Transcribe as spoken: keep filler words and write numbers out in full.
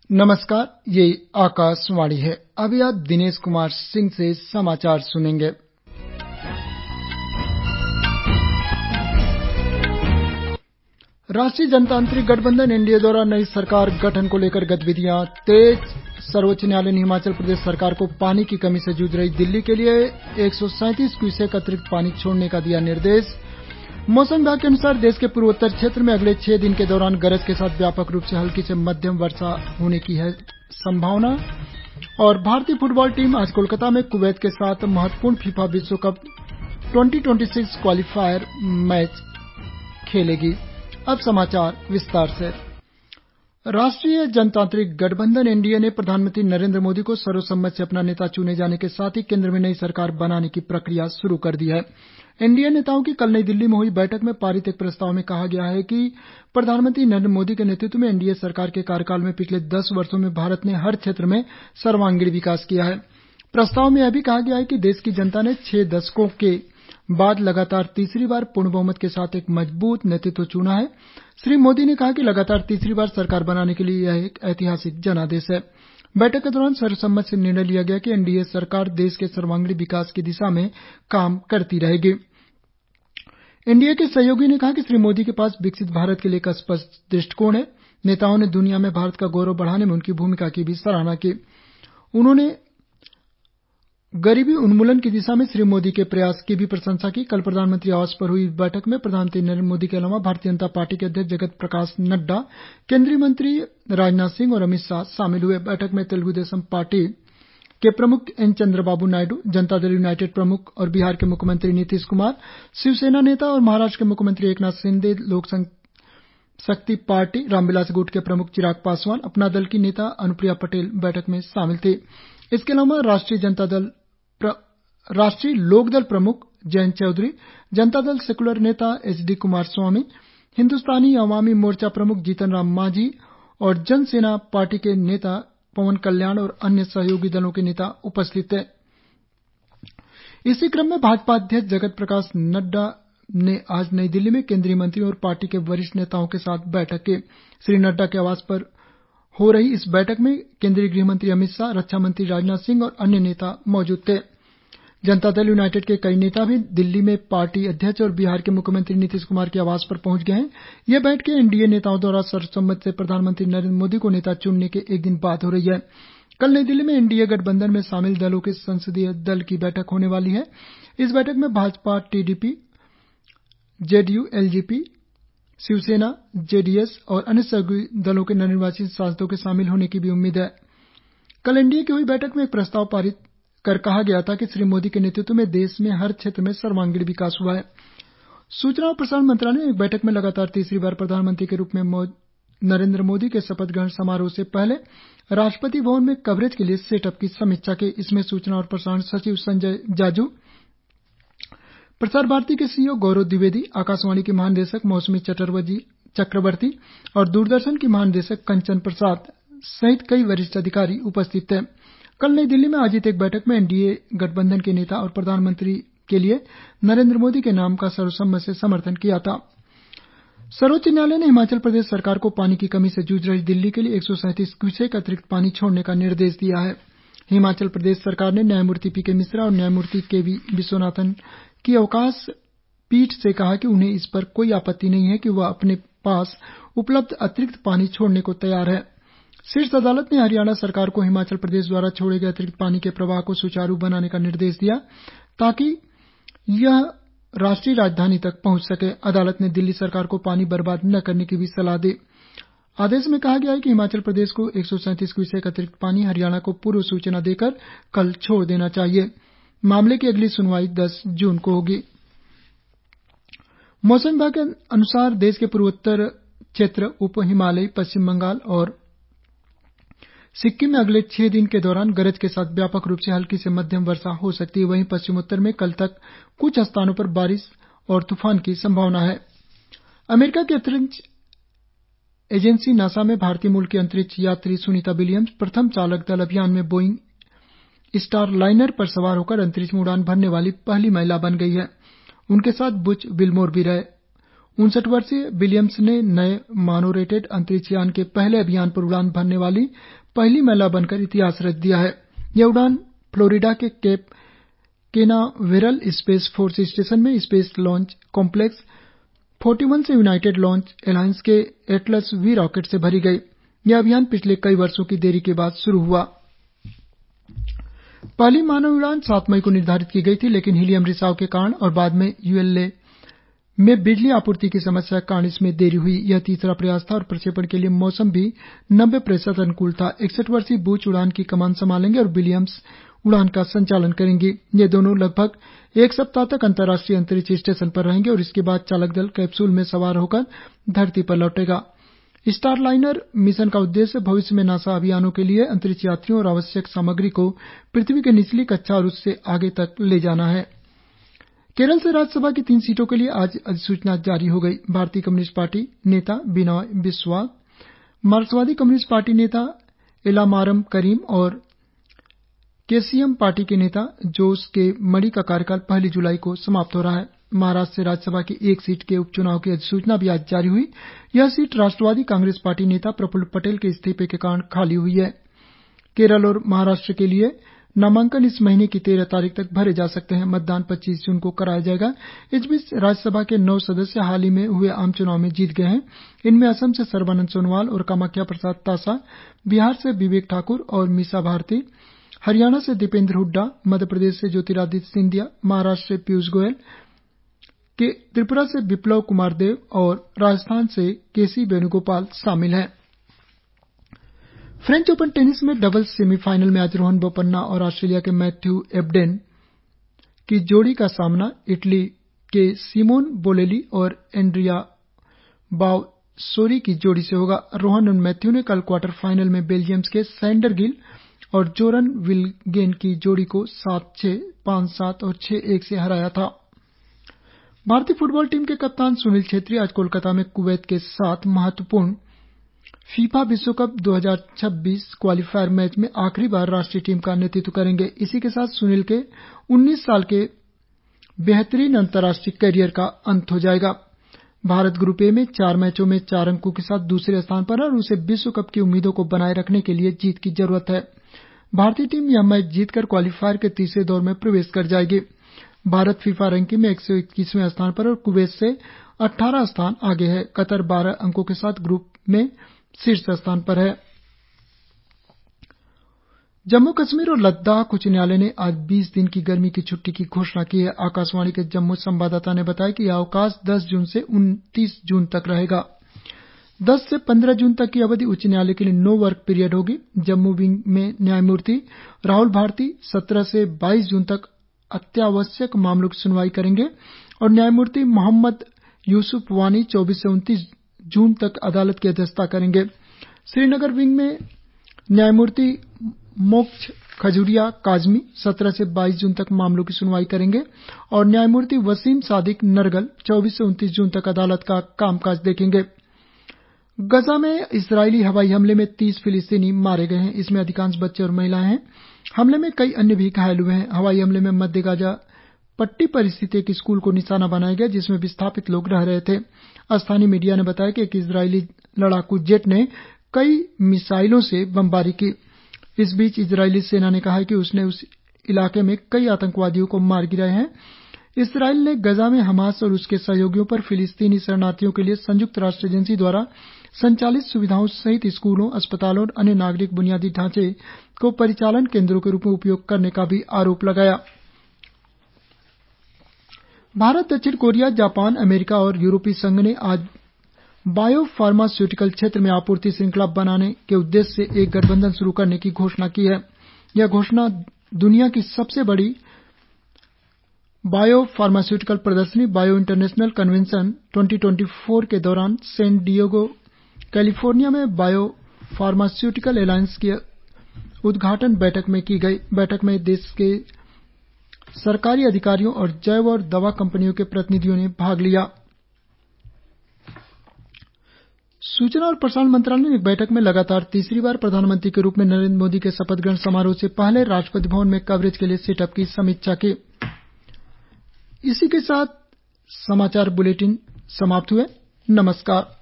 नमस्कार, ये आकाशवाणी है। अभी आप दिनेश कुमार सिंह से समाचार सुनेंगे। राष्ट्रीय जनतांत्रिक गठबंधन एनडीए द्वारा नई सरकार गठन को लेकर गतिविधियां तेज। सर्वोच्च न्यायालय ने हिमाचल प्रदेश सरकार को पानी की कमी से जूझ रही दिल्ली के लिए एक सौ सैंतीस क्यूसेक अतिरिक्त पानी छोड़ने का दिया निर्देश। मौसम विभाग के अनुसार देश के पूर्वोत्तर क्षेत्र में अगले छह दिन के दौरान गरज के साथ व्यापक रूप से हल्की से मध्यम वर्षा होने की है संभावना। और भारतीय फुटबॉल टीम आज कोलकाता में कुवैत के साथ महत्वपूर्ण फीफा विश्व cup twenty twenty six qualifier match खेलेगी। अब समाचार विस्तार से। राष्ट्रीय जनतांत्रिक गठबंधन एनडीए ने प्रधानमंत्री नरेंद्र मोदी को सर्वसम्मति से अपना नेता चुने जाने के साथ ही केंद्र में नई सरकार बनाने की प्रक्रिया शुरू कर दी है। एनडीए नेताओं की कल नई दिल्ली में हुई बैठक में पारित एक प्रस्ताव में कहा गया है कि प्रधानमंत्री नरेंद्र मोदी के नेतृत्व में एनडीए सरकार के कार्यकाल में पिछले दस वर्षों में भारत ने हर क्षेत्र में सर्वांगीण विकास किया है। प्रस्ताव में यह भी कहा गया है कि देश की जनता ने छह दशकों के बाद लगातार तीसरी बार पूर्ण बहुमत के साथ एक मजबूत नेतृत्व चुना है। श्री मोदी ने कहा कि लगातार तीसरी बार सरकार बनाने के लिए यह एक ऐतिहासिक जनादेश है। बैठक के दौरान सर्वसम्मति से निर्णय लिया गया कि एनडीए सरकार देश के सर्वांगीण विकास की दिशा में काम करती रहेगी। एनडीए के सहयोगी ने कहा कि श्री मोदी के पास विकसित भारत के लिए एक स्पष्ट दृष्टिकोण है। नेताओं ने दुनिया में भारत का गौरव बढ़ाने में उनकी भूमिका की भी सराहना की। उन्होंने गरीबी उन्मूलन की दिशा में श्री मोदी के प्रयास की भी प्रशंसा की। कल प्रधानमंत्री आवास पर हुई बैठक में प्रधानमंत्री नरेंद्र मोदी के अलावा भारतीय जनता पार्टी के अध्यक्ष जगत प्रकाश नड्डा, केंद्रीय मंत्री राजनाथ सिंह और अमित शाह शामिल हुए। बैठक में तेलुगु देशम पार्टी के प्रमुख एन चंद्रबाबू नायडू, जनता दल यूनाइटेड प्रमुख और बिहार के मुख्यमंत्री नीतीश कुमार, शिवसेना नेता और महाराष्ट्र के मुख्यमंत्री एकनाथ शिंदे, लोक शक्ति पार्टी रामविलास गुट के प्रमुख चिराग पासवान, अपना दल की नेता अनुप्रिया पटेल बैठक में शामिल थे। इसके अलावा राष्ट्रीय जनता दल राष्ट्रीय लोकदल प्रमुख जयंत चौधरी, जनता दल सेक्यूलर नेता H D Kumaraswamy, Hindustani Awami Morcha प्रमुख जीतन राम मांझी और जन सेना पार्टी के नेता पवन कल्याण और अन्य सहयोगी दलों के नेता उपस्थित थे। इसी क्रम में भाजपा अध्यक्ष जगत प्रकाश नड्डा ने आज नई दिल्ली में केंद्रीय मंत्रियों और पार्टी के वरिष्ठ नेताओं के साथ बैठक की। श्री नड्डा के आवास पर हो रही इस बैठक में केंद्रीय गृहमंत्री अमित शाह, रक्षा मंत्री राजनाथ सिंह और अन्य नेता मौजूद थे। जनता दल यूनाइटेड के कई नेता भी दिल्ली में पार्टी अध्यक्ष और बिहार के मुख्यमंत्री नीतीश कुमार के आवास पर पहुंच गए हैं। यह बैठकें एनडीए नेताओं द्वारा सर्वसम्मति से प्रधानमंत्री नरेंद्र मोदी को नेता चुनने के एक दिन बाद हो रही है। कल नई दिल्ली में एनडीए गठबंधन में शामिल दलों के संसदीय दल की बैठक होने वाली है। इस बैठक में Bhajpa, TDP, JDU, LJP, Shiv Sena, JDS और अन्य सहयोगी दलों के नवनिर्वाचित सांसदों के शामिल होने की भी उम्मीद है। कल एनडीए की हुई बैठक में एक प्रस्ताव पारित कर कहा गया था कि श्री मोदी के नेतृत्व में देश में हर क्षेत्र में सर्वांगीण विकास हुआ है। सूचना और प्रसारण मंत्रालय ने एक बैठक में लगातार तीसरी बार प्रधानमंत्री के रूप में नरेंद्र मोदी के शपथ ग्रहण समारोह से पहले राष्ट्रपति भवन में कवरेज के लिए सेटअप की समीक्षा की। इसमें सूचना और प्रसारण सचिव संजय जाजू, प्रसार भारती के सीईओ गौरव द्विवेदी, आकाशवाणी की महानिदेशक मौसमी चक्रवर्ती और दूरदर्शन की महानिदेशक कंचन प्रसाद सहित कई वरिष्ठ अधिकारी उपस्थित थे। कल नई दिल्ली में आयोजित एक बैठक में एनडीए गठबंधन के नेता और प्रधानमंत्री के लिए नरेंद्र मोदी के नाम का सर्वसम्मति से समर्थन किया था। सर्वोच्च न्यायालय ने हिमाचल प्रदेश सरकार को पानी की कमी से जूझ रही दिल्ली के लिए एक सौ सैंतीस क्यूसेक अतिरिक्त पानी छोड़ने का निर्देश दिया है। हिमाचल प्रदेश सरकार ने न्यायमूर्ति पी के मिश्रा और न्यायमूर्ति के वी विश्वनाथन की अवकाश पीठ से कहा कि उन्हें इस पर कोई आपत्ति नहीं है कि वह अपने पास उपलब्ध अतिरिक्त पानी छोड़ने को तैयार है। शीर्ष अदालत ने हरियाणा सरकार को हिमाचल प्रदेश द्वारा छोड़े गए अतिरिक्त पानी के प्रवाह को सुचारू बनाने का निर्देश दिया ताकि यह राष्ट्रीय राजधानी तक पहुंच सके। अदालत ने दिल्ली सरकार को पानी बर्बाद न करने की भी सलाह दी। आदेश में कहा गया है कि हिमाचल प्रदेश को एक सौ सैंतीस क्यूसेक अतिरिक्त पानी हरियाणा को पूर्व सूचना देकर कल छोड़ देना चाहिए। मामले की अगली सुनवाई दस जून को होगी। मौसम विभाग के अनुसार देश के पूर्वोत्तर क्षेत्र, उप हिमालयी, पश्चिम बंगाल और सिक्किम में अगले छह दिन के दौरान गरज के साथ व्यापक रूप से हल्की से मध्यम वर्षा हो सकती है। वहीं पश्चिमोत्तर में कल तक कुछ स्थानों पर बारिश और तूफान की संभावना है। अमेरिका की अंतरिक्ष एजेंसी नासा में भारतीय मूल की अंतरिक्ष यात्री सुनीता विलियम्स प्रथम चालक दल अभियान में बोइंग स्टारलाइनर पर सवार होकर अंतरिक्ष में उड़ान भरने वाली पहली महिला बन गई है। उनके साथ बुच विलमोर भी रहे। उनसठ वर्षीय विलियम्स ने नए मोनोरेटेड अंतरिक्ष यान के पहले अभियान पर उड़ान भरने वाली पहली महिला बनकर इतिहास रच दिया है। यह उड़ान फ्लोरिडा के Cape Canaveral space force station में स्पेस लॉन्च कॉम्प्लेक्स इकतालीस से यूनाइटेड लॉन्च एलायंस के एटलस वी रॉकेट से भरी गई। यह अभियान पिछले कई वर्षों की देरी के बाद शुरू हुआ। पहली मानव उड़ान सात मई को निर्धारित की गई थी, लेकिन हीलियम रिसाव के कारण और बाद में यूएलए में बिजली आपूर्ति की समस्या के कारण इसमें देरी हुई। यह तीसरा प्रयास था और प्रक्षेपण के लिए मौसम भी नब्बे प्रतिशत अनुकूल था। इकसठ वर्षीय बूच उड़ान की कमान संभालेंगे और विलियम्स उड़ान का संचालन करेंगी। ये दोनों लगभग एक सप्ताह तक अंतर्राष्ट्रीय अंतरिक्ष स्टेशन पर रहेंगे और इसके बाद चालक दल कैप्सूल में सवार होकर धरती पर लौटेगा। स्टारलाइनर मिशन का उद्देश्य भविष्य में नासा अभियानों के लिए अंतरिक्ष यात्रियों और आवश्यक सामग्री को पृथ्वी की निचली कक्षा और उससे आगे तक ले जाना है। केरल से राज्यसभा की तीन सीटों के लिए आज अधिसूचना जारी हो गई। भारतीय कम्युनिस्ट पार्टी नेता बिनॉय बिस्वा, मार्क्सवादी कम्युनिस्ट पार्टी नेता एलामारम करीम और केसीएम पार्टी के नेता जोस के मणि का कार्यकाल पहली जुलाई को समाप्त हो रहा है। महाराष्ट्र से राज्यसभा की एक सीट के उपचुनाव की अधिसूचना भी आज जारी हुई। यह सीट राष्ट्रवादी कांग्रेस पार्टी नेता प्रफुल्ल पटेल के इस्तीफे के कारण खाली हुई है। केरल और महाराष्ट्र के लिए नामांकन इस महीने की तेरह तारीख तक भरे जा सकते हैं। मतदान पच्चीस जून को कराया जाएगा। इस बीच राज्यसभा के नौ सदस्य हाल ही में हुए आम चुनाव में जीत गए हैं। इनमें असम से सर्बानंद सोनोवाल और कामाख्या प्रसाद तासा, बिहार से विवेक ठाकुर और मीसा भारती, हरियाणा से दीपेंद्र हुड्डा, मध्य प्रदेश से ज्योतिरादित्य सिंधिया, महाराष्ट्र से पीयूष गोयल, के त्रिपुरा से बिप्लब कुमार देब और राजस्थान से केसी वेणुगोपाल शामिल हैं। फ्रेंच ओपन टेनिस में डबल्स सेमीफाइनल में आज रोहन बोपन्ना और ऑस्ट्रेलिया के मैथ्यू एबडेन की जोड़ी का सामना इटली के सिमोन बोलेली और एंड्रिया बावसोरी की जोड़ी से होगा। रोहन और मैथ्यू ने कल क्वार्टर फाइनल में बेल्जियम के सैंडर गिल और जोरन विल्गेन की जोड़ी को सात छह, पांच सात और छह एक से हराया था। भारतीय फुटबॉल टीम के कप्तान सुनील छेत्री आज कोलकाता में कुवैत के साथ महत्वपूर्ण फीफा विश्व कप दो हज़ार छब्बीस क्वालीफायर मैच में आखिरी बार राष्ट्रीय टीम का नेतृत्व करेंगे। इसी के साथ सुनील के उन्नीस साल के बेहतरीन अंतर्राष्ट्रीय कैरियर का अंत हो जाएगा। भारत ग्रुप ए में चार मैचों में चार अंकों के साथ दूसरे स्थान पर है और उसे विश्व कप की उम्मीदों को बनाए रखने के लिए जीत की जरूरत है। भारतीय टीम यह मैच जीतकर क्वालीफायर के तीसरे दौर में प्रवेश कर जाएगी। भारत फीफा रैंकिंग में एक सौ इक्कीसवें स्थान पर और कुवैत से अट्ठारह स्थान आगे है। कतर बारह अंकों के साथ ग्रुप में शीर्ष स्थान पर है। जम्मू कश्मीर और लद्दाख उच्च न्यायालय ने आज बीस दिन की गर्मी की छुट्टी की घोषणा की है। आकाशवाणी के जम्मू संवाददाता ने बताया कि यह अवकाश दस जून से उनतीस जून तक रहेगा। दस से पंद्रह जून तक की अवधि उच्च न्यायालय के लिए नो वर्क पीरियड होगी। जम्मू विंग में न्यायमूर्ति राहुल भारती सत्रह से बाईस जून तक अत्यावश्यक मामलों की सुनवाई करेंगे और न्यायमूर्ति मोहम्मद यूसुफ वानी चौबीस से उनतीस जून तक अदालत की अध्यक्षता करेंगे। श्रीनगर विंग में न्यायमूर्ति मोक्ष खजुरिया काजमी सत्रह से बाईस जून तक मामलों की सुनवाई करेंगे और न्यायमूर्ति वसीम सादिक नरगल चौबीस से उनतीस जून तक अदालत का कामकाज देखेंगे। गजा में इसराइली हवाई हमले में तीस फिलिस्तीनी मारे गए हैं। इसमें अधिकांश बच्चे और महिलाएं हैं। हमले में कई अन्य भी घायल हुए हैं। हवाई हमले में मध्य गाजा पट्टी पर स्थित एक स्कूल को निशाना बनाया गया जिसमें विस्थापित लोग रह रहे थे। स्थानीय मीडिया ने बताया कि एक इजरायली लड़ाकू जेट ने कई मिसाइलों से बमबारी की। इस बीच इजरायली सेना ने कहा है कि उसने उस इलाके में कई आतंकवादियों को मार गिराया है। इसराइल ने गजा में हमास और उसके सहयोगियों पर फिलिस्तीनी शरणार्थियों के लिए संयुक्त राष्ट्र एजेंसी द्वारा संचालित सुविधाओं सहित स्कूलों, अस्पतालों और अन्य नागरिक बुनियादी ढांचे को परिचालन केंद्रों के रूप में उपयोग करने का भी आरोप लगाया। भारत, दक्षिण कोरिया, जापान, अमेरिका और यूरोपीय संघ ने आज बायो फार्मास्यूटिकल क्षेत्र में आपूर्ति श्रृंखला बनाने के उद्देश्य से एक गठबंधन शुरू करने की घोषणा की है। यह घोषणा दुनिया की सबसे बड़ी बायो फार्मास्यूटिकल प्रदर्शनी बायो इंटरनेशनल कन्वेंशन दो हज़ार चौबीस के दौरान सैन डिएगो, कैलिफोर्निया में बायो फार्मास्यूटिकल एलायंस की उद्घाटन बैठक में की गई। बैठक में देश के सरकारी अधिकारियों और जैव और दवा कंपनियों के प्रतिनिधियों ने भाग लिया। सूचना और प्रसारण मंत्रालय ने एक बैठक में लगातार तीसरी बार प्रधानमंत्री के रूप में नरेंद्र मोदी के शपथ ग्रहण समारोह से पहले राष्ट्रपति भवन में कवरेज के लिए सेटअप की समीक्षा की। इसी के साथ समाचार बुलेटिन समाप्त हुए। नमस्कार।